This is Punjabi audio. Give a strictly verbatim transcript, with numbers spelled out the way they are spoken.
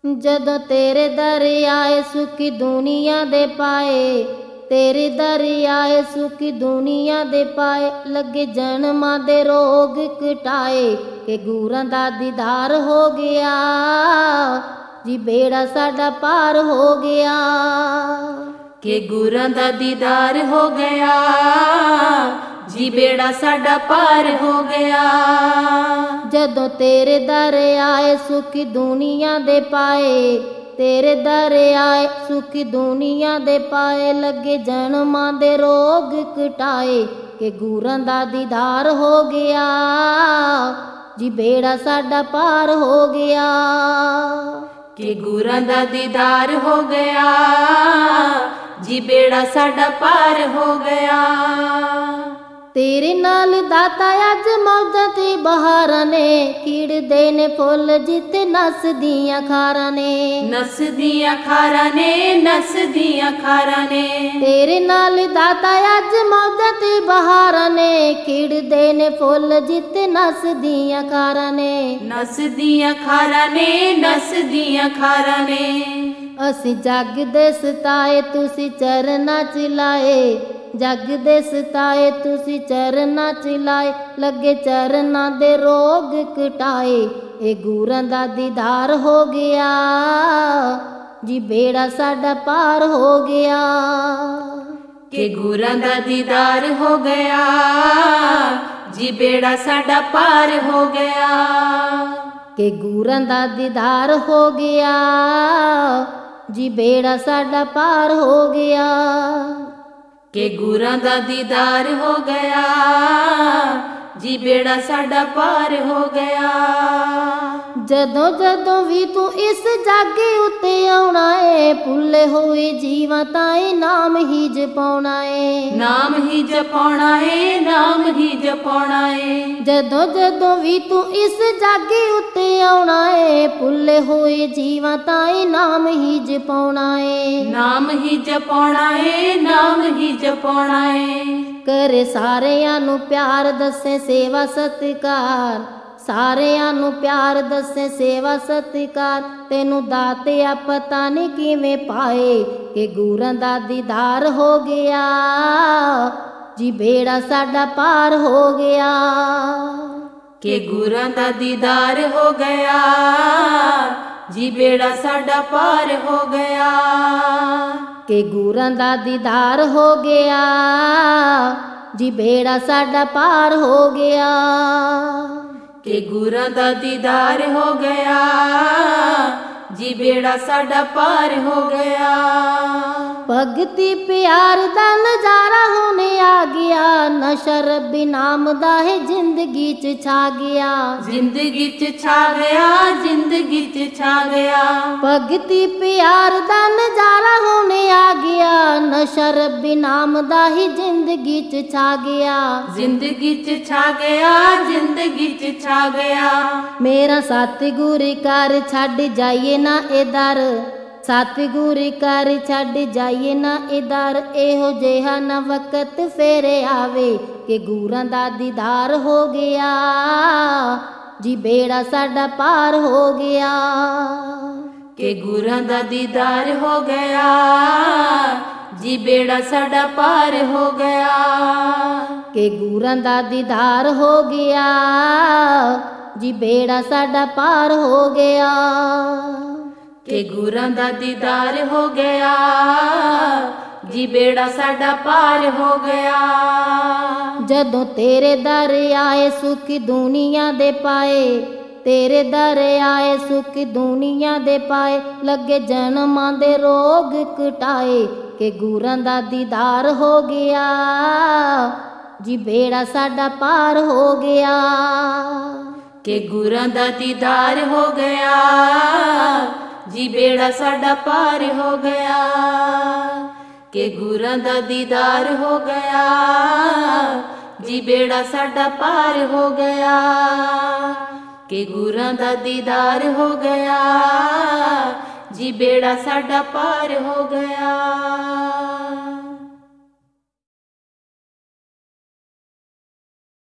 ਜਦੋਂ ਤੇਰੇ ਦਰ ਆਏ ਸੁਖੀ ਦੁਨੀਆ ਦੇ ਪਾਏ, ਤੇਰੇ ਦਰ ਆਏ ਸੁਖੀ ਦੁਨੀਆ ਦੇ ਪਾਏ। ਲੱਗੇ ਜਨਮਾਂ ਦੇ ਰੋਗ ਕਟਾਏ, ਕਿ ਗੁਰਾਂ ਦਾ ਦੀਦਾਰ ਹੋ ਗਿਆ ਜੀ, ਬੇੜਾ ਸਾਡਾ ਪਾਰ ਹੋ ਗਿਆ। ਕਿ ਗੁਰਾਂ ਦਾ ਦੀਦਾਰ ਹੋ ਗਿਆ ਜੀ, ਬੇੜਾ ਸਾਡਾ ਪਾਰ ਹੋ ਗਿਆ। ਜਦੋਂ ਤੇਰੇ ਦਰ ਆਏ ਸੁਖੀ ਦੁਨੀਆ ਦੇ ਪਾਏ, ਤੇਰੇ ਦਰ ਆਏ ਸੁਖੀ ਦੁਨੀਆ ਦੇ ਪਾਏ। ਲੱਗੇ ਜਨਮਾਂ ਦੇ ਰੋਗ ਕਟਾਏ, ਕਿ ਗੁਰਾਂ ਦਾ ਦੀਦਾਰ ਹੋ ਗਿਆ ਜੀ, ਬੇੜਾ ਸਾਡਾ ਪਾਰ ਹੋ ਗਿਆ। ਕਿ ਗੁਰਾਂ ਦਾ ਦੀਦਾਰ ਹੋ ਗਿਆ ਜੀ, ਬੇੜਾ ਸਾਡਾ ਪਾਰ ਹੋ ਗਿਆ। ਤੇਰੇ ਨਾਲ ਦਾਤਾ ਅੱਜ ਮੌਜਾਂ ਤੇ ਬਹਾਰਾਂ ਨੇ, ਖਿੜਦੇ ਨੇ ਫੁੱਲ ਜਿੱਤੇ ਨੱਸਦੀਆਂ ਖਾਰਾਂ ਨੇ। ਨੱਸਦੀਆਂ ਖਾਰਾਂ ਨੇ, ਨੱਸਦੀਆਂ ਖਾਰਾਂ ਨੇ। ਤੇਰੇ ਨਾਲ ਦਾਤਾ ਅੱਜ ਮੌਜਾਂ ਤੇ ਬਹਾਰਾਂ ਨੇ, ਖਿੜਦੇ ਨੇ ਫੁੱਲ ਜਿੱਤੇ ਨੱਸਦੀਆਂ ਖਾਰਾਂ ਨੇ। ਨੱਸਦੀਆਂ ਖਾਰਾਂ ਨੇ, ਨੱਸਦੀਆਂ ਖਾਰਾਂ ਨੇ। ਅਸੀਂ ਜੱਗ ਦੇ ਸਤਾਏ ਤੁਸੀਂ ਚਰਨਾਂ ਚ ਲਾਏ, ਜੱਗ ਦੇ ਸਤਾਏ ਤੁਸੀਂ ਚਰਨਾਂ ਚ ਲਾਏ। ਲੱਗੇ ਚਰਨਾਂ ਦੇ ਰੋਗ ਕਟਾਏ, ਇਹ ਗੁਰਾਂ ਦਾ ਦੀਦਾਰ ਹੋ ਗਿਆ ਜੀ, ਬੇੜਾ ਸਾਡਾ ਪਾਰ ਹੋ ਗਿਆ। ਕਿ ਗੁਰਾਂ ਦਾ ਦੀਦਾਰ ਹੋ ਗਿਆ ਜੀ, ਬੇੜਾ ਸਾਡਾ ਪਾਰ ਹੋ ਗਿਆ। ਕਿ ਗੁਰਾਂ ਦਾ ਦੀਦਾਰ ਹੋ ਗਿਆ ਜੀ, ਬੇੜਾ ਸਾਡਾ ਪਾਰ ਹੋ ਗਿਆ। ਕਿ ਗੁਰਾਂ ਦਾ ਦੀਦਾਰ ਹੋ ਗਿਆ ਜੀ, ਬੇੜਾ ਸਾਡਾ ਪਾਰ ਹੋ ਗਿਆ। ਜਦੋਂ ਜਦੋਂ ਵੀ ਤੂੰ ਇਸ ਜੱਗ ਉੱਤੇ ਆਉਣਾ ਏ, ਭੁੱਲੇ ਹੋਏ ਜੀਵਾਂ ਤਾਏ ਨਾਮ ਹੀ ਜਪਾਉਣਾ ਏ। ਨਾਮ ਹੀ ਜਪਾਉਣਾ ਏ, ਨਾਮ ਹੀ ਜਪਾਉਣਾ ਏ। ਜਦੋਂ ਜਦੋਂ ਵੀ ਤੂੰ ਇਸ ਜੱਗ ਉੱਤੇ ਆਉਣਾ ਏ, ਭੁੱਲੇ ਹੋਏ ਜੀਵਾਂ ਤਾਏ ਨਾਮ ਹੀ ਜਪਾਉਣਾ ਏ। ਨਾਮ ਹੀ ਜਪਾਉਣਾ ਏ, ਨਾਮ ਹੀ ਜਪਾਉਣਾ ਏ। ਕਰੇ ਸਾਰਿਆਂ ਨੂੰ ਪਿਆਰ ਦੱਸੇ ਸੇਵਾ ਸਤਿਕਾਰ, ਸਾਰਿਆਂ ਨੂੰ ਪਿਆਰ ਦੱਸੇ ਸੇਵਾ ਸਤਿਕਾਰ। ਤੈਨੂੰ ਦਾਤਿਆ ਪਤਾ ਨਹੀਂ ਕਿਵੇਂ ਪਾਏ, ਕਿ ਗੁਰਾਂ ਦਾ ਦੀਦਾਰ ਹੋ ਗਿਆ ਜੀ, ਬੇੜਾ ਸਾਡਾ ਪਾਰ ਹੋ ਗਿਆ। ਕਿ ਗੁਰਾਂ ਦਾ ਦੀਦਾਰ ਹੋ ਗਿਆ ਜੀ, ਬੇੜਾ ਸਾਡਾ ਪਾਰ ਹੋ ਗਿਆ। ਕਿ ਗੁਰਾਂ ਦਾ ਦੀਦਾਰ ਹੋ ਗਿਆ ਜੀ, ਬੇੜਾ ਸਾਡਾ ਪਾਰ ਹੋ ਗਿਆ। ਕਿ ਗੁਰਾਂ ਦਾ ਦੀਦਾਰ ਹੋ ਗਿਆ ਜੀ, ਬੇੜਾ ਸਾਡਾ ਪਾਰ ਹੋ ਗਿਆ। ਭਗਤੀ ਪਿਆਰ ਦਾ ਨਜ਼ਾਰਾ ਹੁਣ ਆ ਗਿਆ, ਨਸ਼ਾ ਰੱਬੀ ਨਾਮ ਦਾ ਹੈ ਜ਼ਿੰਦਗੀ ਚ ਛਾ ਗਿਆ। ਜ਼ਿੰਦਗੀ ਚ ਛਾ ਗਿਆ, ਜ਼ਿੰਦਗੀ ਚ ਛਾ ਗਿਆ। ਭਗਤੀ ਪਿਆਰ ਦਾ ਨਜ਼ਾਰਾ ਹੁਣ ਆ ਗਿਆ, ਨਸ਼ਾ ਰੱਬੀ ਨਾਮ ਦਾ ਹੀ ਜ਼ਿੰਦਗੀ ਚ ਛਾ ਗਿਆ। ਜ਼ਿੰਦਗੀ ਚ ਛਾ ਗਿਆ, ਜ਼ਿੰਦਗੀ ਚ ਛਾ ਗਿਆ। ਮੇਰਾ ਸਤਿਗੁਰ ਕਰ ਛੱਡ ਜਾਈਏ ਨਾ ਇਹ ਦਰ, ਸਤਿਗੁਰ ਕਰ ਛੱਡ ਜਾਈਏ ਨਾ ਇਹ ਦਰ। ਇਹੋ ਜਿਹਾ ਨਾ ਵਕਤ ਫੇਰ ਆਵੇ, ਕਿ ਗੁਰਾਂ ਦਾ ਦੀਦਾਰ ਹੋ ਗਿਆ ਜੀ, ਬੇੜਾ ਸਾਡਾ ਪਾਰ ਹੋ ਗਿਆ। ਕਿ ਗੁਰਾਂ ਦਾ ਦੀਦਾਰ ਹੋ ਗਿਆ ਜੀ, ਬੇੜਾ ਸਾਡਾ ਪਾਰ ਹੋ ਗਿਆ। ਕਿ ਗੁਰਾਂ ਦਾ ਦੀਦਾਰ ਹੋ ਗਿਆ ਜੀ, ਬੇੜਾ ਸਾਡਾ ਪਾਰ ਹੋ ਗਿਆ। ਕਿ ਗੁਰਾਂ ਦਾ ਦੀਦਾਰ ਹੋ ਗਿਆ ਜੀ, ਬੇੜਾ ਸਾਡਾ ਪਾਰ ਹੋ ਗਿਆ। ਜਦੋਂ ਤੇਰੇ ਦਰ ਆਏ ਸੁਖੀ ਦੁਨੀਆ ਦੇ ਪਾਏ, ਤੇਰੇ ਦਰ ਆਏ ਸੁਖੀ ਦੁਨੀਆ ਦੇ ਪਾਏ। ਲੱਗੇ ਜਨਮਾਂ ਦੇ ਰੋਗ ਕਟਾਏ, ਕਿ ਗੁਰਾਂ ਦਾ ਦੀਦਾਰ ਹੋ ਗਿਆ ਜੀ, ਬੇੜਾ ਸਾਡਾ ਪਾਰ ਹੋ ਗਿਆ। ਕਿ ਗੁਰਾਂ ਦਾ ਦੀਦਾਰ ਹੋ ਗਿਆ ਜੀ, ਬੇੜਾ ਸਾਡਾ ਪਾਰ ਹੋ ਗਿਆ। ਕਿ ਗੁਰਾਂ ਦਾ ਦੀਦਾਰ ਹੋ ਗਿਆ ਜੀ, ਬੇੜਾ ਸਾਡਾ ਪਾਰ ਹੋ ਗਿਆ। ਕਿ ਗੁਰਾਂ ਦਾ ਦੀਦਾਰ ਹੋ ਗਿਆ ਜੀ, ਬੇੜਾ ਸਾਡਾ ਪਾਰ ਹੋ ਗਿਆ।